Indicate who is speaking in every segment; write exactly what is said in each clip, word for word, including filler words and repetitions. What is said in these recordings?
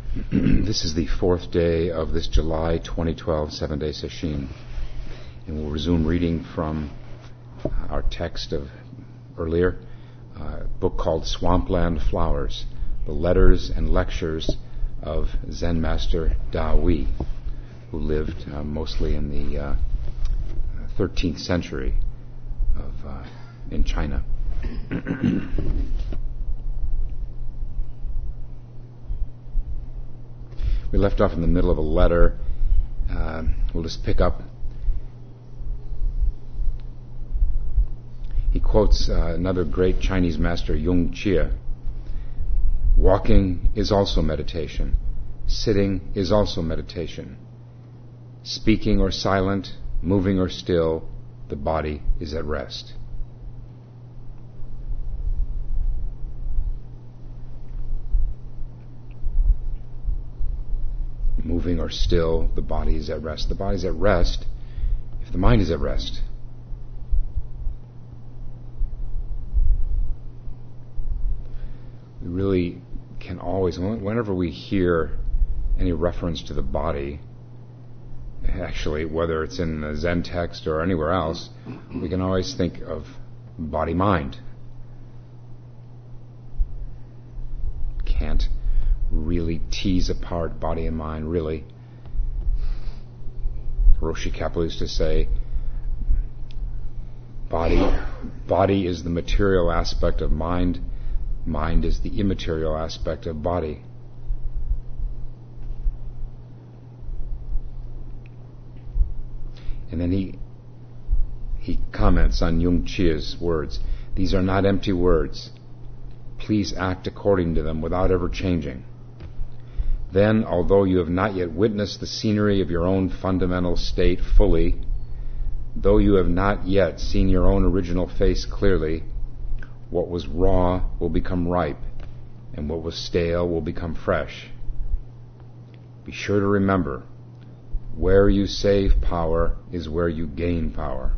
Speaker 1: This is the fourth day of this July twenty twelve seven-day sesshin, and we'll resume reading from our text of earlier, a book called Swampland Flowers, the letters and lectures of Zen master Da Wei, who lived uh, mostly in the uh, thirteenth century of uh, in China. We left off in the middle of a letter. Uh, we'll just pick up. He quotes uh, another great Chinese master, Yung Chia. Walking is also meditation. Sitting is also meditation. Speaking or silent, moving or still, the body is at rest. Moving or still, the body is at rest. The body is at rest if the mind is at rest. We really can always, whenever we hear any reference to the body, actually, whether it's in the Zen text or anywhere else, we can always think of body-mind. Can't really tease apart body and mind, really. Hiroshi Kapleau used to say, body, body is the material aspect of mind, mind is the immaterial aspect of body. And then he he comments on Yung Chia's words. These are not empty words. Please act according to them without ever changing. Then, although you have not yet witnessed the scenery of your own fundamental state fully, though you have not yet seen your own original face clearly, what was raw will become ripe, and what was stale will become fresh. Be sure to remember, where you save power is where you gain power.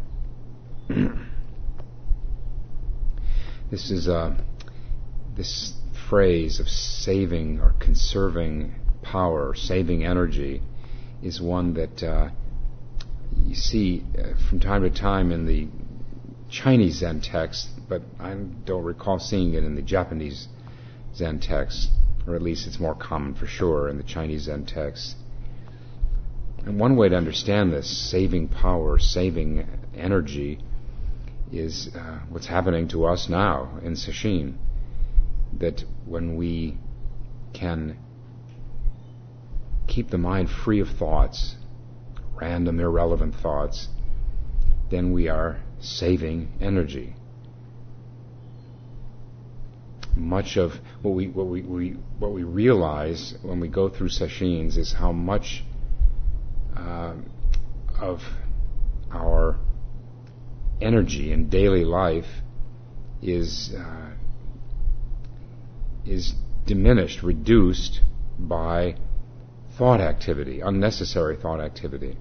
Speaker 1: This is a, this phrase of saving or conserving power, or saving energy, is one that uh, you see uh, from time to time in the Chinese Zen text, but I don't recall seeing it in the Japanese Zen text, or at least it's more common for sure in the Chinese Zen text. And one way to understand this, saving power, saving energy, is uh, what's happening to us now in Sesshin. That when we can keep the mind free of thoughts, random, irrelevant thoughts, then we are saving energy. Much of what we what we, we what we realize when we go through sesshins is how much uh, of our energy in daily life is uh, is diminished, reduced by thought activity, unnecessary thought activity.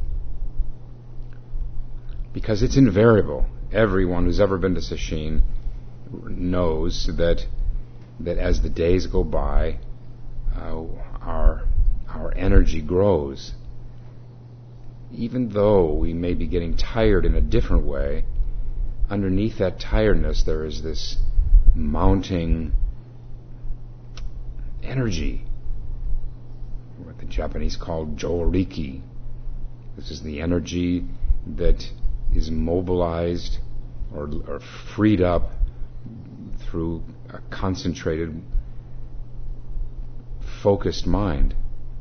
Speaker 1: Because it's invariable. Everyone who's ever been to Sesshin knows that that as the days go by, uh, our our energy grows. Even though we may be getting tired in a different way, underneath that tiredness there is this mounting energy, what the Japanese call joriki. This is the energy that is mobilized or, or freed up through a concentrated, focused mind.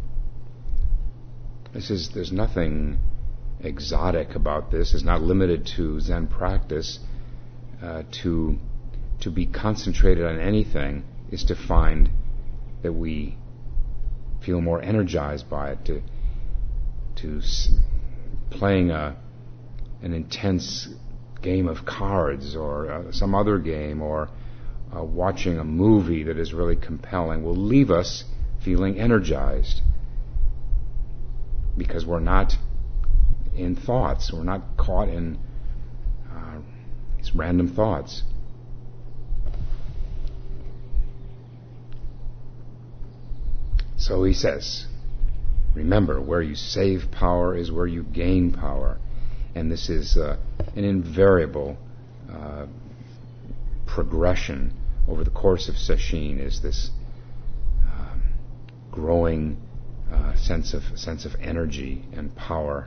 Speaker 1: This is, there's nothing exotic about this. It's not limited to Zen practice. Uh, to to be concentrated on anything is to find that we feel more energized by it. To to s- playing a an intense game of cards or uh, some other game, or uh, watching a movie that is really compelling will leave us feeling energized, because we're not in thoughts, we're not caught in uh, these random thoughts. So he says, remember, where you save power is where you gain power. And this is uh, an invariable uh, progression over the course of Sesshin, is this um, growing uh, sense of sense of energy and power.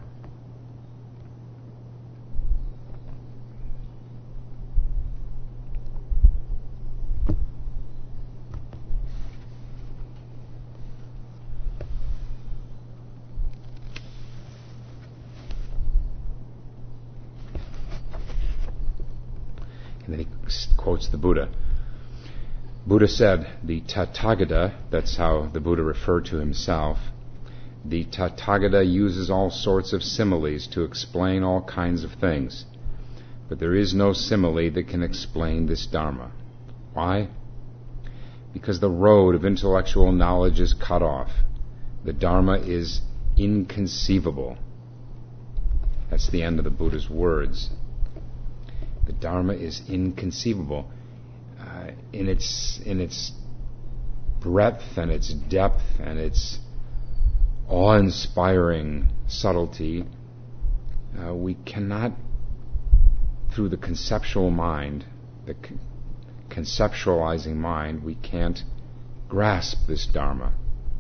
Speaker 1: And then he quotes the Buddha. Buddha said, the Tathagata, that's how the Buddha referred to himself, the Tathagata uses all sorts of similes to explain all kinds of things. But there is no simile that can explain this Dharma. Why? Because the road of intellectual knowledge is cut off. The Dharma is inconceivable. That's the end of the Buddha's words. The Dharma is inconceivable uh, in its in its breadth and its depth and its awe-inspiring subtlety. Uh, we cannot, through the conceptual mind, the con- conceptualizing mind, we can't grasp this Dharma.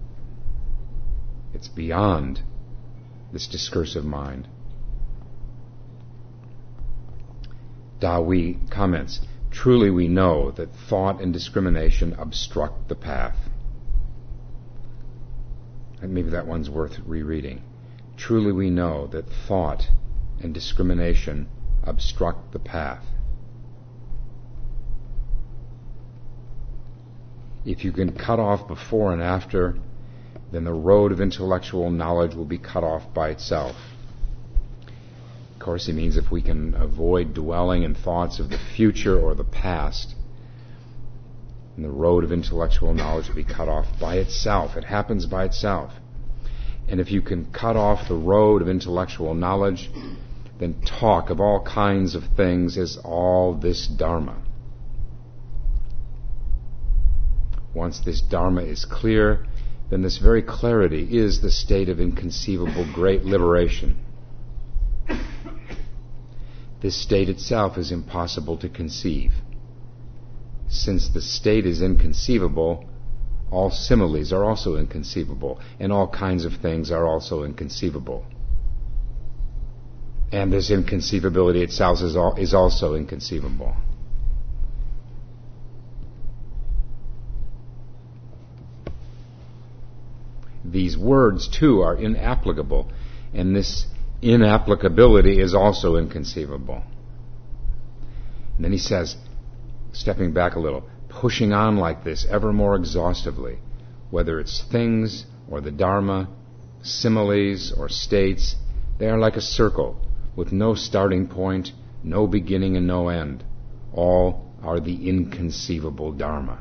Speaker 1: It's beyond this discursive mind. Dawi comments, truly we know that thought and discrimination obstruct the path. And maybe that one's worth rereading. Truly we know that thought and discrimination obstruct the path. If you can cut off before and after, then the road of intellectual knowledge will be cut off by itself. Of course, he means if we can avoid dwelling in thoughts of the future or the past, and the road of intellectual knowledge will be cut off by itself. It happens by itself. And if you can cut off the road of intellectual knowledge, then talk of all kinds of things is all this Dharma. Once this Dharma is clear, then this very clarity is the state of inconceivable great liberation. This state itself is impossible to conceive. Since the state is inconceivable, all similes are also inconceivable, and all kinds of things are also inconceivable. And this inconceivability itself is, all, is also inconceivable. These words, too, are inapplicable, and this inapplicability is also inconceivable. And then he says, stepping back a little, pushing on like this ever more exhaustively, whether it's things or the Dharma, similes or states, they are like a circle with no starting point, no beginning and no end. All are the inconceivable Dharma.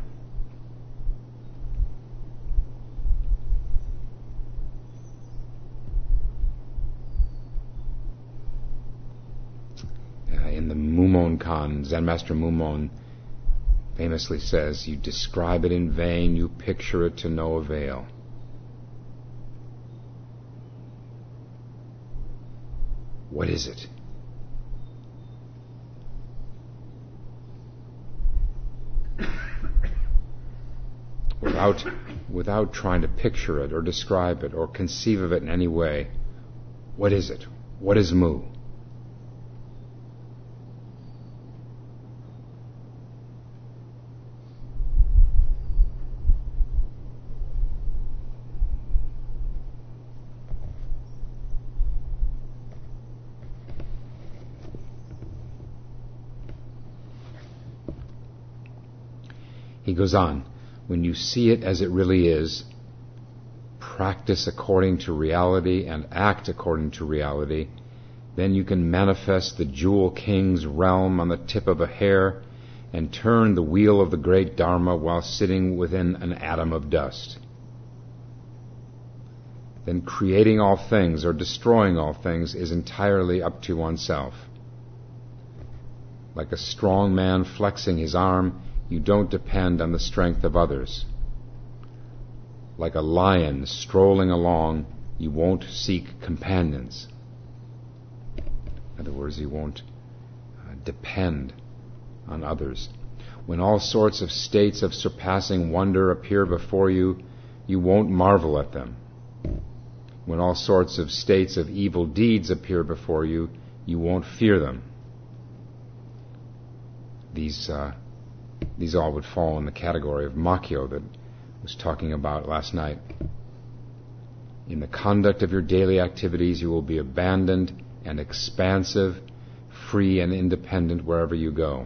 Speaker 1: In the Mumon Kan, Zen Master Mumon famously says, you describe it in vain, you picture it to no avail. What is it? Without, without trying to picture it or describe it or conceive of it in any way, what is it? What is Mu? He goes on, when you see it as it really is, practice according to reality and act according to reality, then you can manifest the Jewel King's realm on the tip of a hair and turn the wheel of the great Dharma while sitting within an atom of dust. Then creating all things or destroying all things is entirely up to oneself. Like a strong man flexing his arm, you don't depend on the strength of others. like a lion strolling along, you won't seek companions. In other words, you won't uh, depend on others. When all sorts of states of surpassing wonder appear before you, you won't marvel at them. When all sorts of states of evil deeds appear before you, you won't fear them. These uh, these all would fall in the category of Makkyo that I was talking about last night. In the conduct of your daily activities, you will be abandoned and expansive, free and independent wherever you go.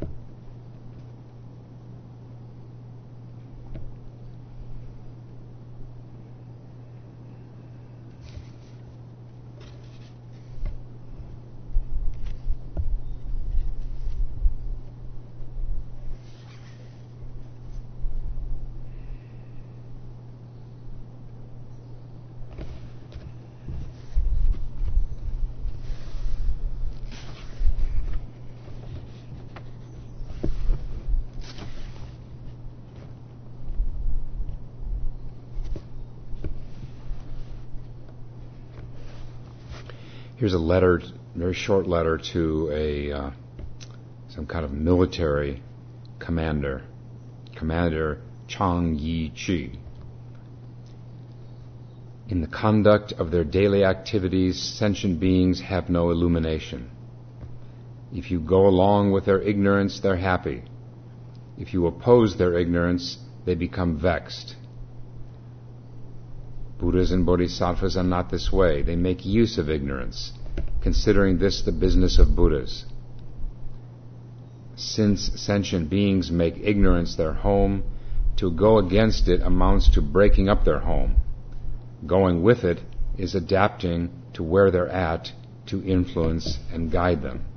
Speaker 1: Here's a letter, very short letter to a uh, some kind of military commander, Commander Chang Yi-chi. In the conduct of their daily activities, sentient beings have no illumination. If you go along with their ignorance, they're happy. If you oppose their ignorance, they become vexed. Buddhas and Bodhisattvas are not this way. They make use of ignorance, considering this the business of Buddhas. Since sentient beings make ignorance their home, to go against it amounts to breaking up their home. Going with it is adapting to where they're at to influence and guide them.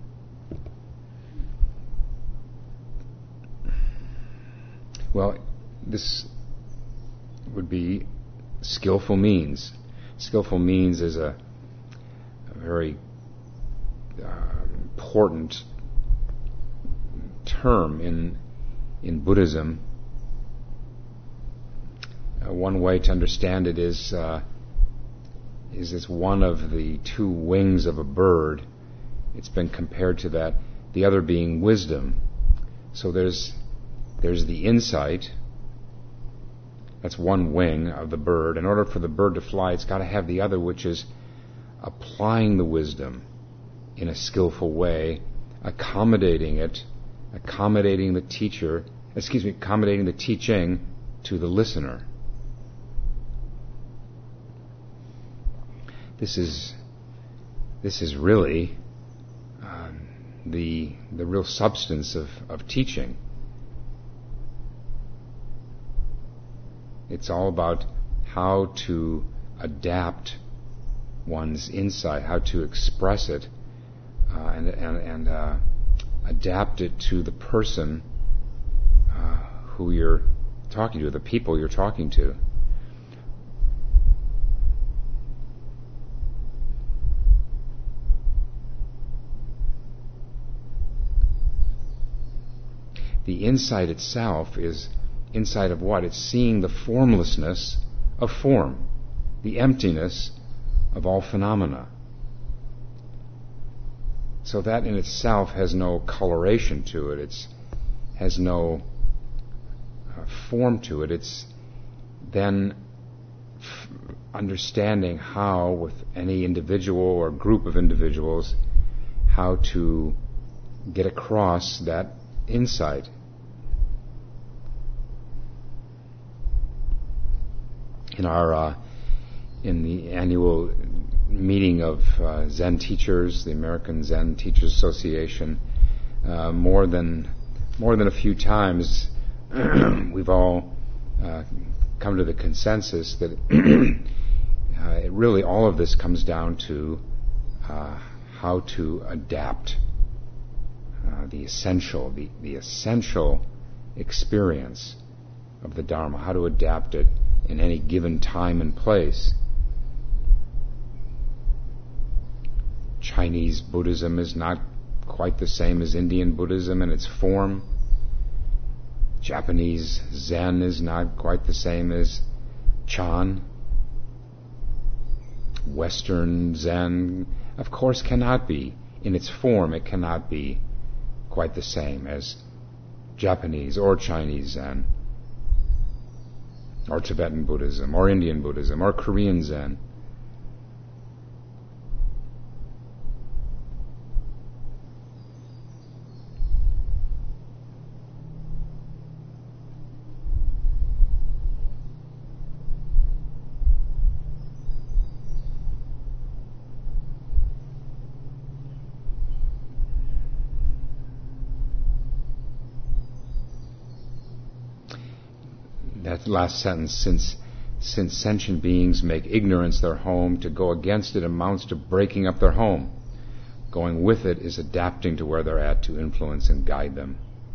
Speaker 1: Well, this would be skillful means. Skillful means is a, a very uh, important term in in Buddhism. Uh, one way to understand it is uh, is it's one of the two wings of a bird. It's been compared to that, the other being wisdom. So there's there's the insight. That's one wing of the bird. In order for the bird to fly, it's got to have the other, which is applying the wisdom in a skillful way, accommodating it, accommodating the teacher, excuse me, accommodating the teaching to the listener. This is this is really um, the the real substance of, of teaching. It's all about how to adapt one's insight, how to express it, uh, and and, and uh, adapt it to the person uh, who you're talking to, the people you're talking to. The insight itself is insight of what? It's seeing the formlessness of form, the emptiness of all phenomena. So that in itself has no coloration to it. It's has no uh, form to it. It's then f- understanding how, with any individual or group of individuals, how to get across that insight. In our uh, in the annual meeting of uh, Zen teachers, the American Zen Teachers Association, uh, more than more than a few times, we've all uh, come to the consensus that uh, it really all of this comes down to uh, how to adapt uh, the essential, the, the essential experience of the Dharma, how to adapt it in any given time and place. Chinese Buddhism is not quite the same as Indian Buddhism in its form. Japanese Zen is not quite the same as Chan, Western Zen, of course cannot be, in its form it cannot be quite the same as Japanese or Chinese Zen, or Tibetan Buddhism, or Indian Buddhism, or Korean Zen. That last sentence, since since sentient beings make ignorance their home, to go against it amounts to breaking up their home. Going with it is adapting to where they're at to influence and guide them.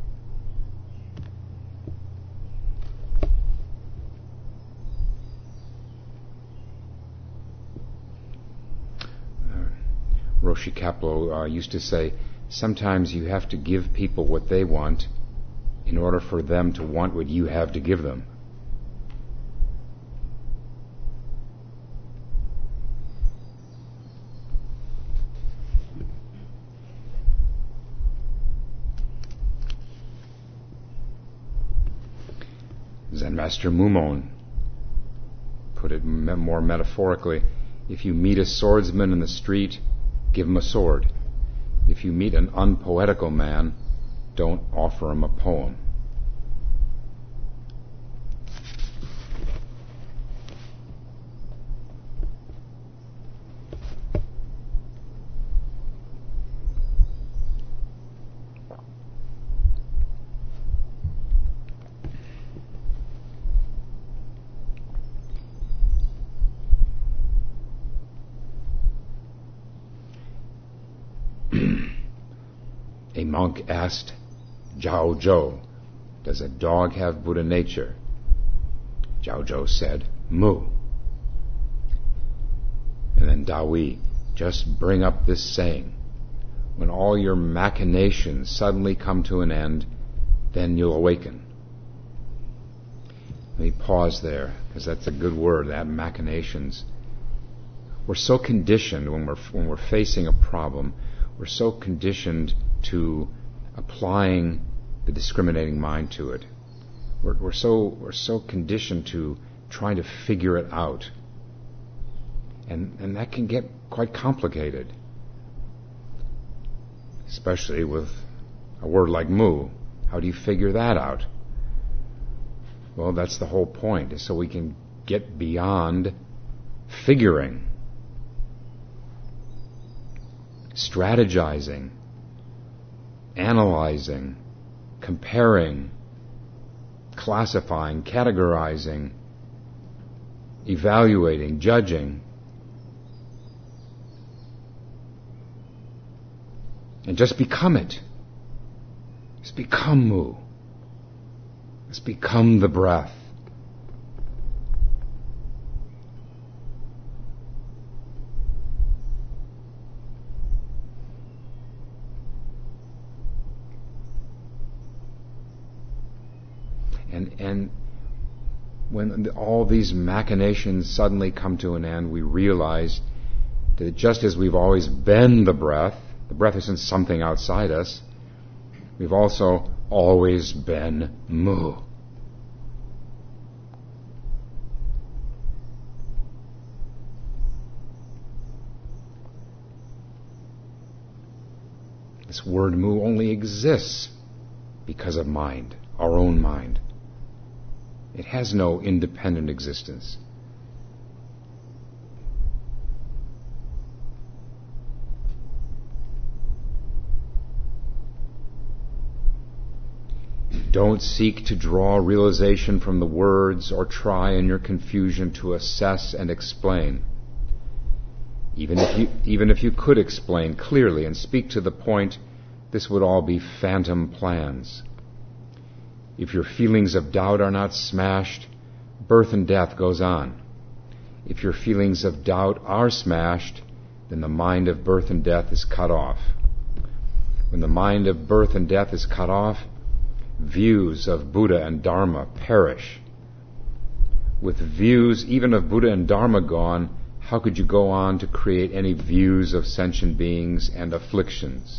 Speaker 1: Uh, Roshi Kapleau uh, used to say, sometimes you have to give people what they want in order for them to want what you have to give them. Zen Master Mumon put it more metaphorically, if you meet a swordsman in the street, give him a sword. If you meet an unpoetical man, don't offer him a poem. A monk asked Zhao Zhou, does a dog have Buddha nature? Zhao Zhou said, Mu. And then Dawi, just bring up this saying. When all your machinations suddenly come to an end, then you'll awaken. Let me pause there, because that's a good word, that machinations. We're so conditioned when we're when we're facing a problem, we're so conditioned to applying the discriminating mind to it. We're, we're so we're so conditioned to trying to figure it out, and and that can get quite complicated, especially with a word like mu. How do you figure that out? Well, that's the whole point, is so we can get beyond figuring, strategizing, analyzing, comparing, classifying, categorizing, evaluating, judging, and just become it. Just become mu. Just become the breath. And and when all these machinations suddenly come to an end, we realize that just as we've always been the breath, the breath isn't something outside us, we've also always been mu. This word mu only exists because of mind, our own mind. It has no independent existence. Don't seek to draw realization from the words or try in your confusion to assess and explain. Even if you, even if you could explain clearly and speak to the point, this would all be phantom plans. If your feelings of doubt are not smashed, birth and death goes on. If your feelings of doubt are smashed, then the mind of birth and death is cut off. When the mind of birth and death is cut off, views of Buddha and Dharma perish. with views even of Buddha and Dharma gone, how could you go on to create any views of sentient beings and afflictions?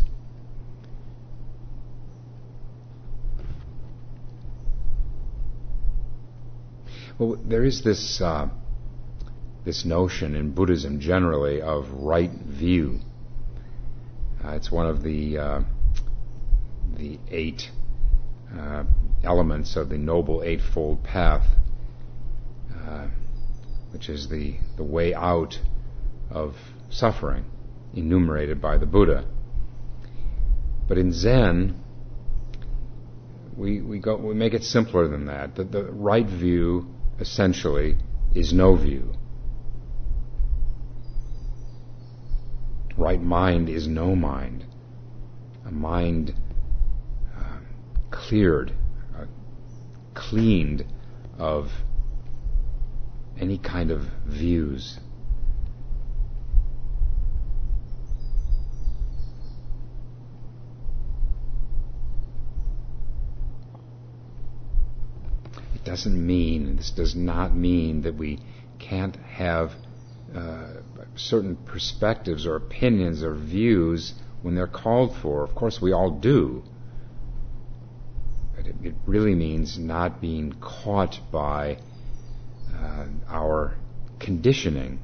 Speaker 1: Well, there is this uh, this notion in Buddhism generally of right view. Uh, it's one of the uh, the eight uh, elements of the Noble Eightfold Path, uh, which is the, the way out of suffering, enumerated by the Buddha. But in Zen, we we go we make it simpler than that. The, the right view essentially is no view. Right mind is no mind. A mind uh, cleared, uh, cleaned of any kind of views. It doesn't mean, this does not mean that we can't have uh, certain perspectives or opinions or views when they're called for. Of course, we all do. But it, it really means not being caught by uh, our conditioning,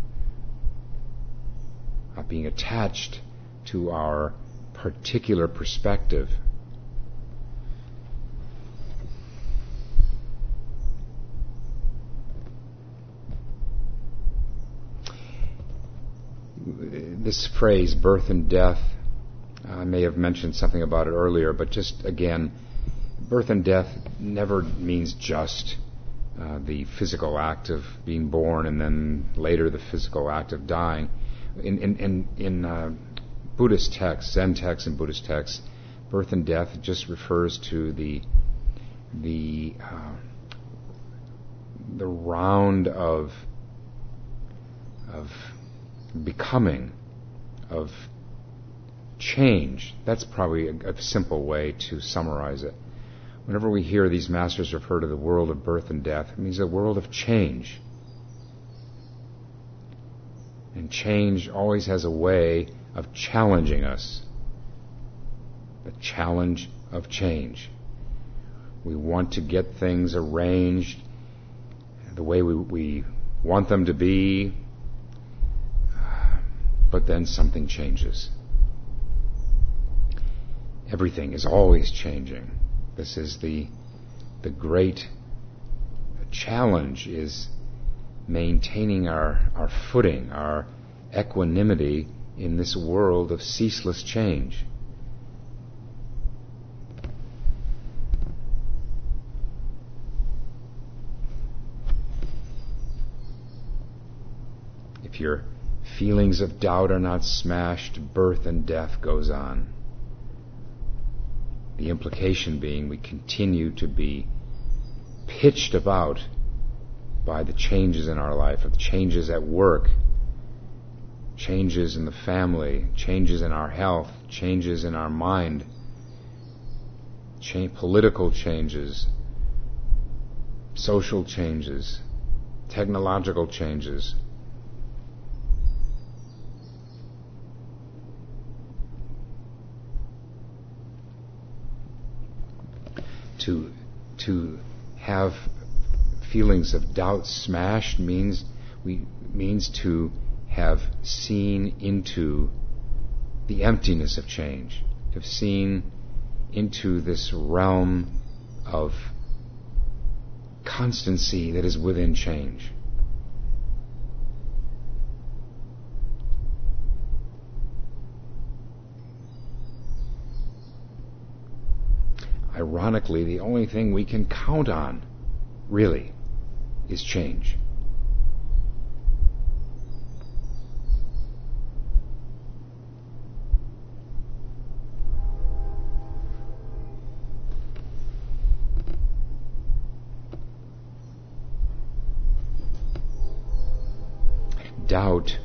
Speaker 1: not being attached to our particular perspective. This phrase, birth and death, I may have mentioned something about it earlier, but just again, birth and death never means just uh, the physical act of being born and then later the physical act of dying. In, in, in, in uh, Buddhist texts, Zen texts and Buddhist texts, birth and death just refers to the the uh, the round of of becoming, of change. That's probably a, a simple way to summarize it. Whenever we hear these masters refer to the world of birth and death, it means a world of change. And change always has a way of challenging us. The challenge of change. We want to get things arranged the way we, we want them to be, but then something changes. Everything is always changing. This is the the great challenge, is maintaining our, our footing, our equanimity in this world of ceaseless change. If your feelings of doubt are not smashed, birth and death goes on. The implication being we continue to be pitched about by the changes in our life, of changes at work, changes in the family, changes in our health, changes in our mind, cha- political changes, social changes, technological changes. To, to have feelings of doubt smashed means we means to have seen into the emptiness of change, to have seen into this realm of constancy that is within change. Ironically, the only thing we can count on, really, is change. Doubt,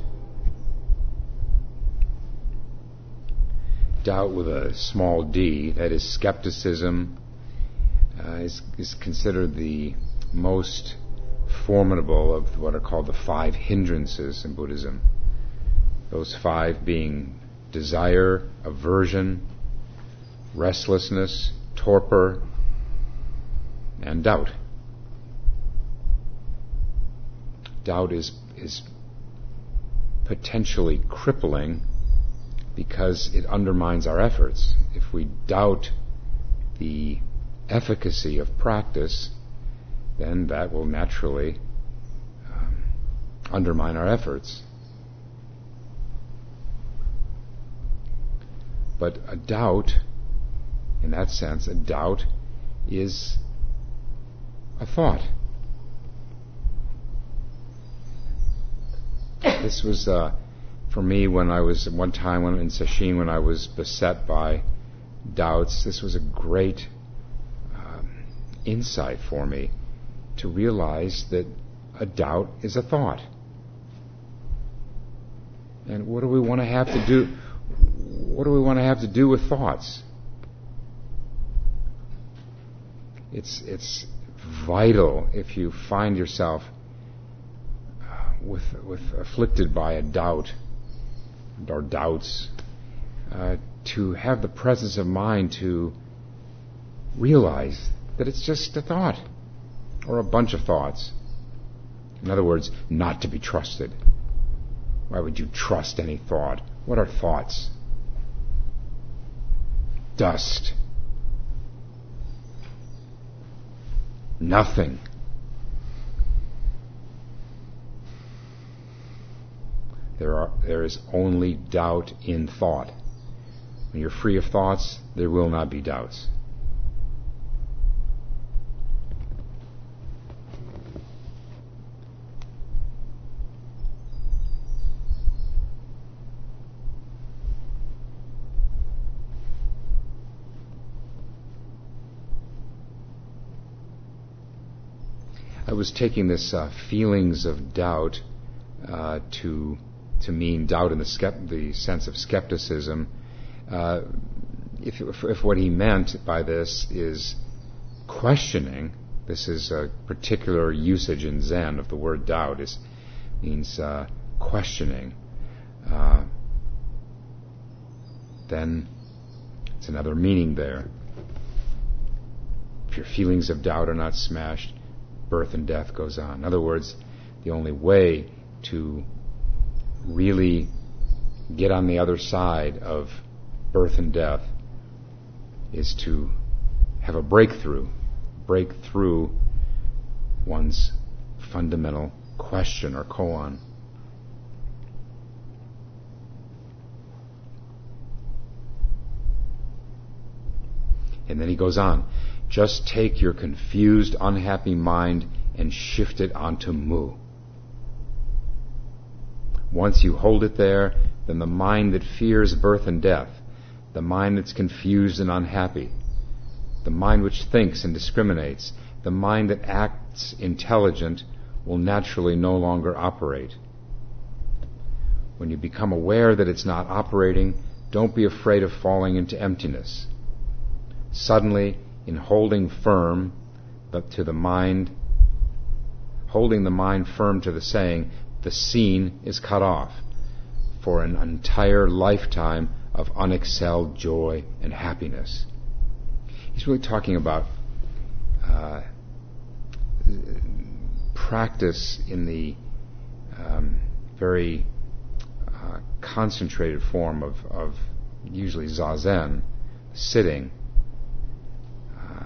Speaker 1: doubt with a small d, that is skepticism, uh, is, is considered the most formidable of what are called the five hindrances in Buddhism. Those five being desire, aversion, restlessness, torpor, and doubt. Doubt is is potentially crippling because it undermines our efforts. If we doubt the efficacy of practice, then that will naturally um, undermine our efforts. But a doubt, in that sense, a doubt is a thought. This was, uh, for me, when I was, one time when in Sesshin, when I was beset by doubts, this was a great um, insight for me to realize that a doubt is a thought. And what do we want to have to do? What do we want to have to do with thoughts? It's it's vital if you find yourself uh, with with afflicted by a doubt or doubts, uh, to have the presence of mind to realize that it's just a thought or a bunch of thoughts. In other words, not to be trusted. Why would you trust any thought? What are thoughts? Dust. Nothing. There are there is only doubt in thought. When you're free of thoughts, there will not be doubts. I was taking this uh, feelings of doubt uh, to to mean doubt in the, skept- the sense of skepticism. Uh, if, if, if what he meant by this is questioning, this is a particular usage in Zen of the word doubt, is means uh, questioning, uh, then it's another meaning there. If your feelings of doubt are not smashed, birth and death goes on. In other words, the only way to really get on the other side of birth and death is to have a breakthrough, break through one's fundamental question or koan. And then he goes on, just take your confused, unhappy mind and shift it onto mu. Once you hold it there, then the mind that fears birth and death, the mind that's confused and unhappy, the mind which thinks and discriminates, the mind that acts intelligent will naturally no longer operate. When you become aware that it's not operating, don't be afraid of falling into emptiness. Suddenly, in holding firm but to the mind, holding the mind firm to the saying, the scene is cut off for an entire lifetime of unexcelled joy and happiness. He's really talking about uh, practice in the um, very uh, concentrated form of, of usually zazen, sitting. Uh,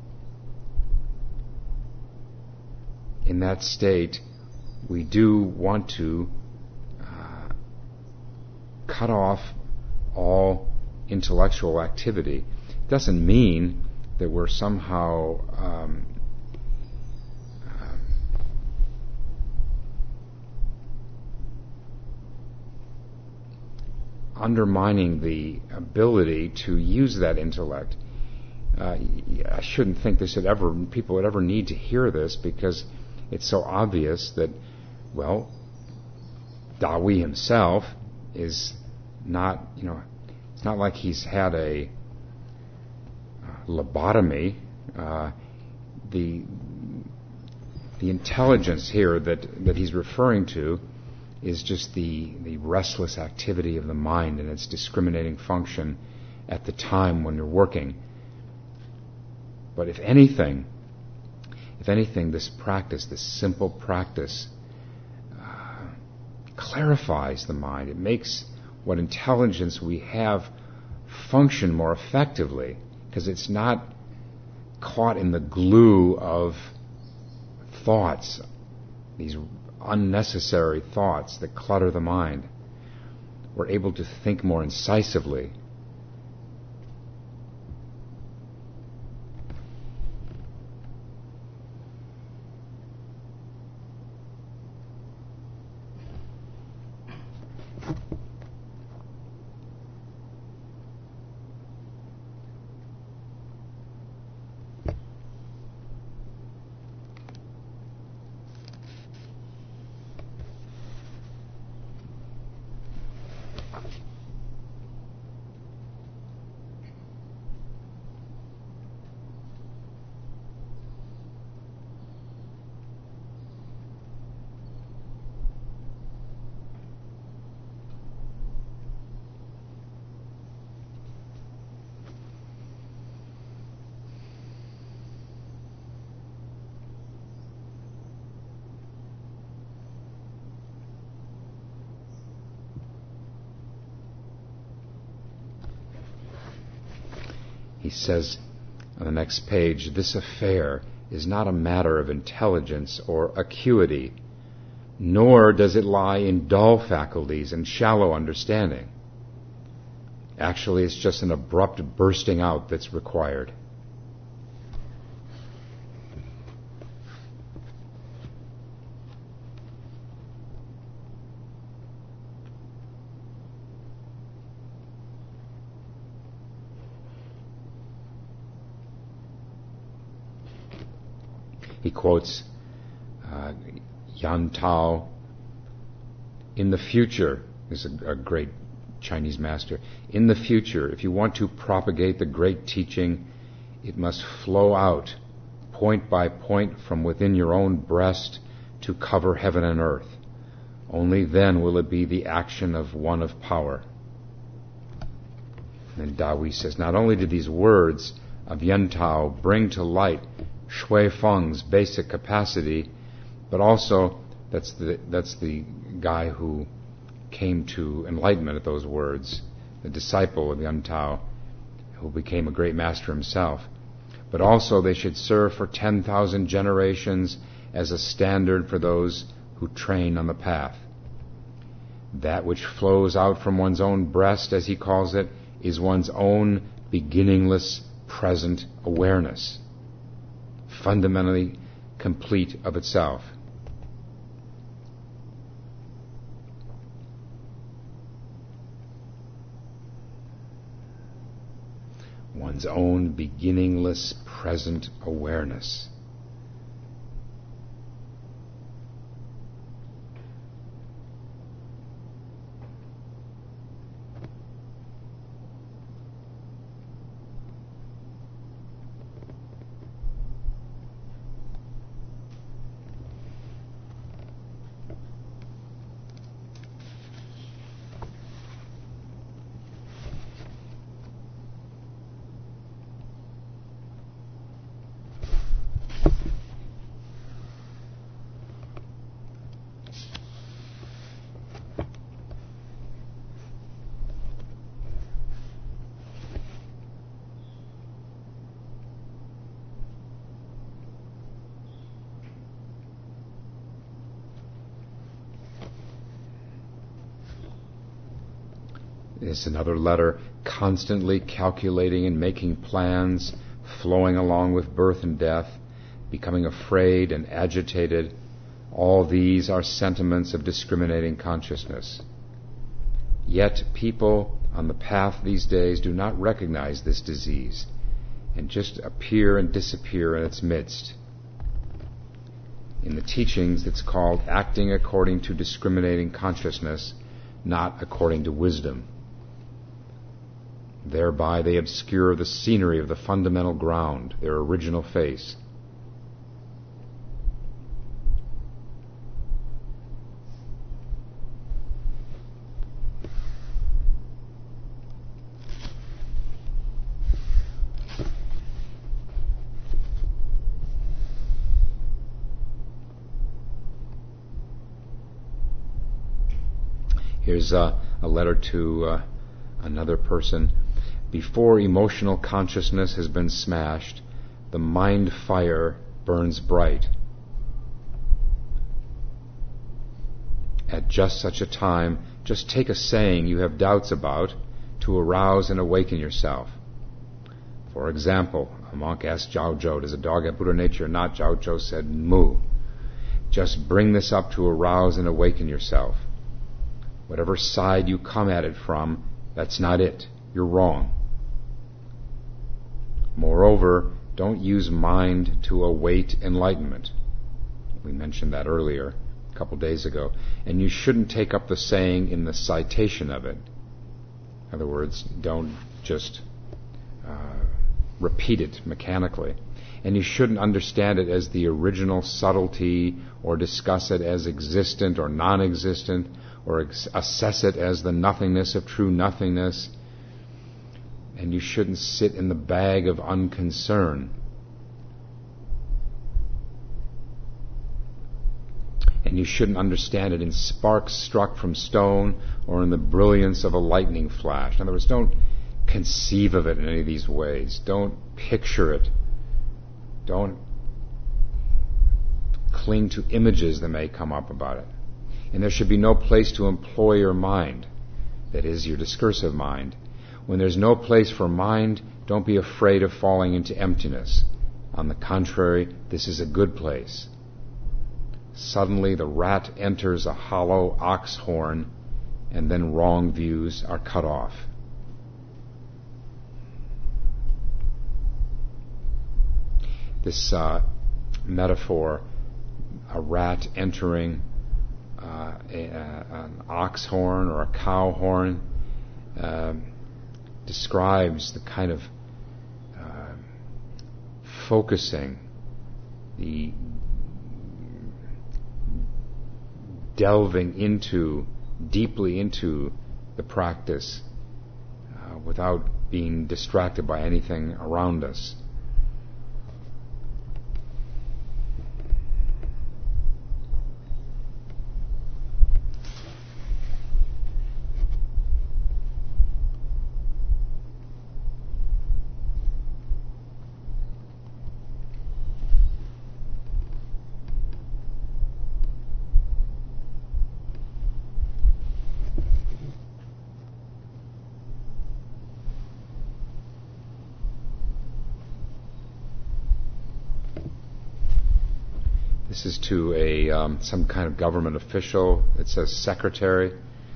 Speaker 1: in that state, we do want to uh, cut off all intellectual activity. It doesn't mean that we're somehow um, uh, undermining the ability to use that intellect. Uh, I shouldn't think this would ever people would ever need to hear this, because it's so obvious that, well, Dawi himself is not, you know, it's not like he's had a uh, lobotomy. Uh, the the intelligence here that, that he's referring to is just the, the restless activity of the mind and its discriminating function at the time when you're working. But if anything, if anything, this practice, this simple practice, uh, clarifies the mind. It makes what intelligence we have function more effectively, because it's not caught in the glue of thoughts, these unnecessary thoughts that clutter the mind. We're able to think more incisively. He says on the next page, this affair is not a matter of intelligence or acuity, nor does it lie in dull faculties and shallow understanding. Actually, it's just an abrupt bursting out that's required. He quotes uh, Yan Tao, in the future, this is a, a great Chinese master, in the future, if you want to propagate the great teaching, it must flow out, point by point, from within your own breast to cover heaven and earth. Only then will it be the action of one of power. And Dawi says, not only did these words of Yan Tao bring to light Shui Feng's basic capacity, but also that's the that's the guy who came to enlightenment at those words, the disciple of Yan Tao, who became a great master himself. But also they should serve for ten thousand generations as a standard for those who train on the path. That which flows out from one's own breast, as he calls it, is one's own beginningless present awareness, fundamentally complete of itself. One's own beginningless present awareness. It's another letter, constantly calculating and making plans, flowing along with birth and death, becoming afraid and agitated. All these are sentiments of discriminating consciousness. Yet people on the path these days do not recognize this disease and just appear and disappear in its midst. In the teachings, it's called acting according to discriminating consciousness, not according to wisdom. Thereby they obscure the scenery of the fundamental ground, their original face. Here's uh, a letter to uh, another person. Before emotional consciousness has been smashed, the mind fire burns bright. At just such a time, just take a saying you have doubts about to arouse and awaken yourself. For example, a monk asked Zhao Zhou, does a dog have Buddha nature or not? Zhao Zhou said, moo. Just bring this up to arouse and awaken yourself. Whatever side you come at it from, that's not it. You're wrong. Moreover, don't use mind to await enlightenment. We mentioned that earlier, a couple days ago. And you shouldn't take up the saying in the citation of it. In other words, don't just uh, repeat it mechanically. And you shouldn't understand it as the original subtlety or discuss it as existent or non-existent or ex- assess it as the nothingness of true nothingness. And you shouldn't sit in the bag of unconcern. And you shouldn't understand it in sparks struck from stone or in the brilliance of a lightning flash. In other words, don't conceive of it in any of these ways. Don't picture it. Don't cling to images that may come up about it. And there should be no place to employ your mind, that is, your discursive mind. When there's no place for mind, don't be afraid of falling into emptiness. On the contrary, this is a good place. Suddenly the rat enters a hollow ox horn, and then wrong views are cut off. This uh, metaphor, a rat entering uh, a, a, an ox horn or a cow horn, uh, describes the kind of uh, focusing, the delving into, deeply into the practice uh, without being distracted by anything around us. This is to a um, some kind of government official. It says secretary.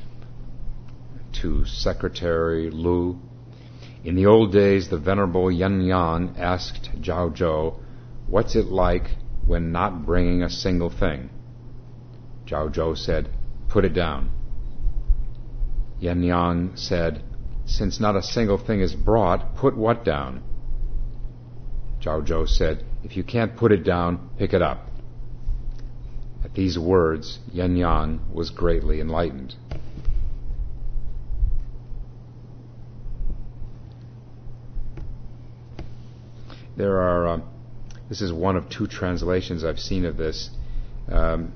Speaker 1: To Secretary Lu. In the old days, the Venerable Yan Yang asked Zhao Zhou, what's it like when not bringing a single thing? Zhao Zhou said, put it down. Yan Yang said, since not a single thing is brought, put what down? Zhao Zhou said, if you can't put it down, pick it up. At these words, Yan Yang was greatly enlightened. There are, uh, this is one of two translations I've seen of this. Um,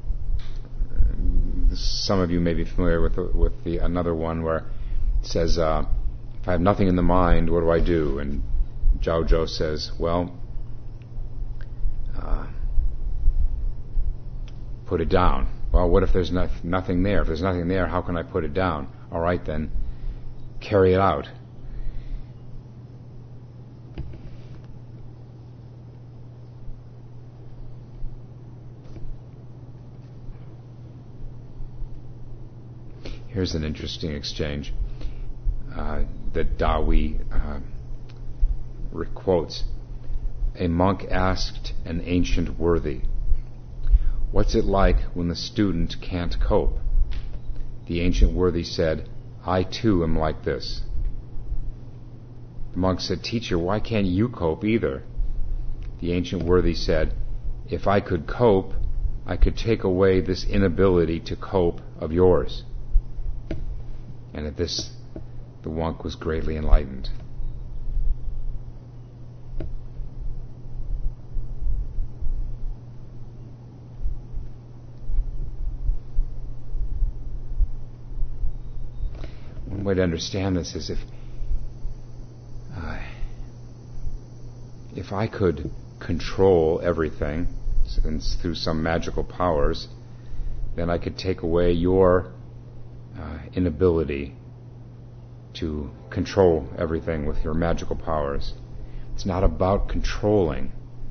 Speaker 1: some of you may be familiar with the, with the another one where it says, uh, if I have nothing in the mind, what do I do? And Zhao Zhou says, well, uh, put it down. Well, what if there's no, nothing there? If there's nothing there, how can I put it down? All right, then, carry it out. Here's an interesting exchange uh, that Dawi uh, quotes. A monk asked an ancient worthy, what's it like when the student can't cope? The ancient worthy said, I too am like this. The monk said, teacher, why can't you cope either? The ancient worthy said, if I could cope, I could take away this inability to cope of yours. And at this, the monk was greatly enlightened. one way to understand this is if uh, if I could control everything through some magical powers, then I could take away your uh, inability to control everything with your magical powers. It's not about controlling.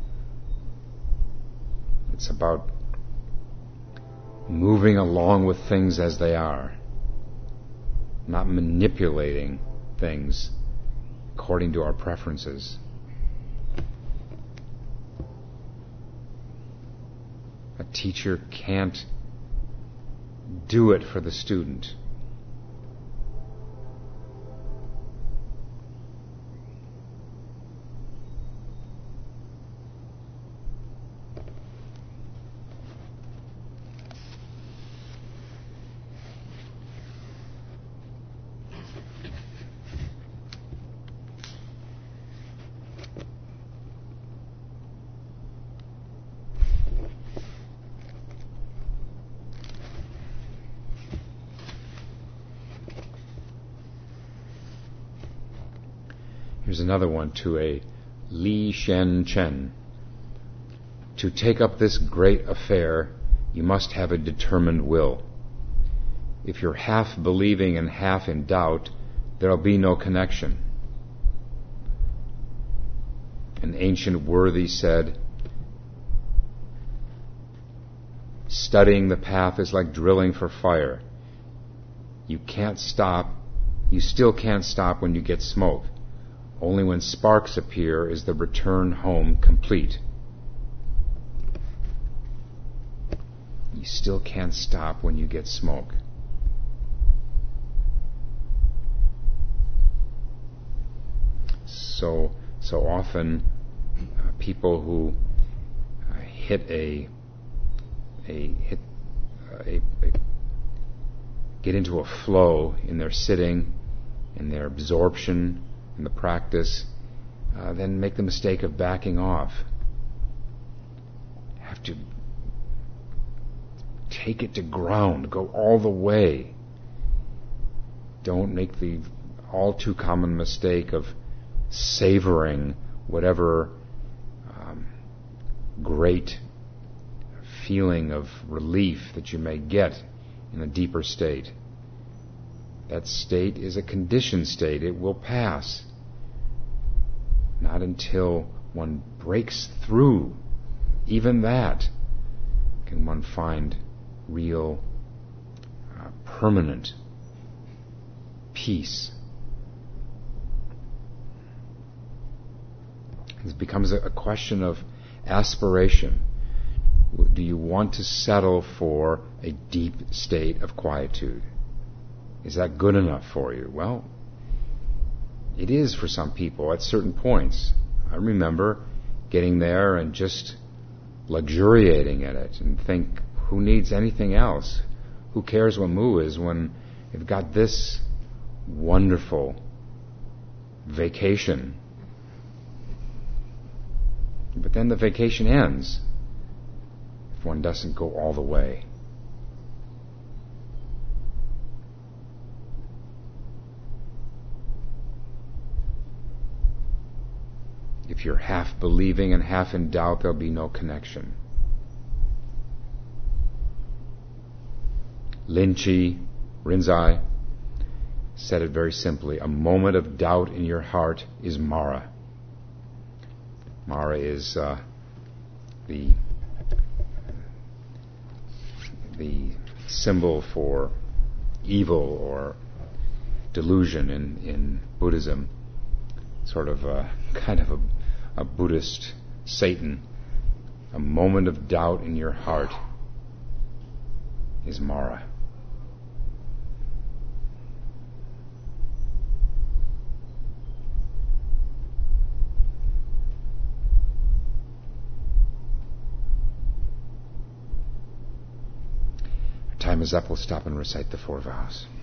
Speaker 1: It's about moving along with things as they are, not manipulating things according to our preferences. A teacher can't do it for the student. Here's another one to a Li Shen Chen. To take up this great affair, you must have a determined will. If you're half believing and half in doubt, there'll be no connection. An ancient worthy said, studying the path is like drilling for fire. You can't stop, you still can't stop when you get smoke. Only when sparks appear is the return home complete. You still can't stop when you get smoke. So, so often, uh, people who uh, hit a, a hit uh, a, a get into a flow in their sitting, in their absorption, in the practice, uh, then make the mistake of backing off. Have to take it to ground, go all the way. Don't make the all too common mistake of savoring whatever um, great feeling of relief that you may get in a deeper state. That state is a conditioned state. It will pass. Not until one breaks through even that can one find real, uh, permanent peace. It becomes a, a question of aspiration. Do you want to settle for a deep state of quietude? Is that good enough for you? Well, it is for some people at certain points. I remember getting there and just luxuriating in it and think, who needs anything else? Who cares what Mu is when you've got this wonderful vacation? But then the vacation ends if one doesn't go all the way. If you're half believing and half in doubt, there'll be no connection. Linchi Rinzai said it very simply. A moment of doubt in your heart is Mara. Mara is uh, the the symbol for evil or delusion in, in Buddhism. Sort of a, kind of a, a Buddhist Satan. A moment of doubt in your heart is Mara. Our time is up. We'll stop and recite the four vows.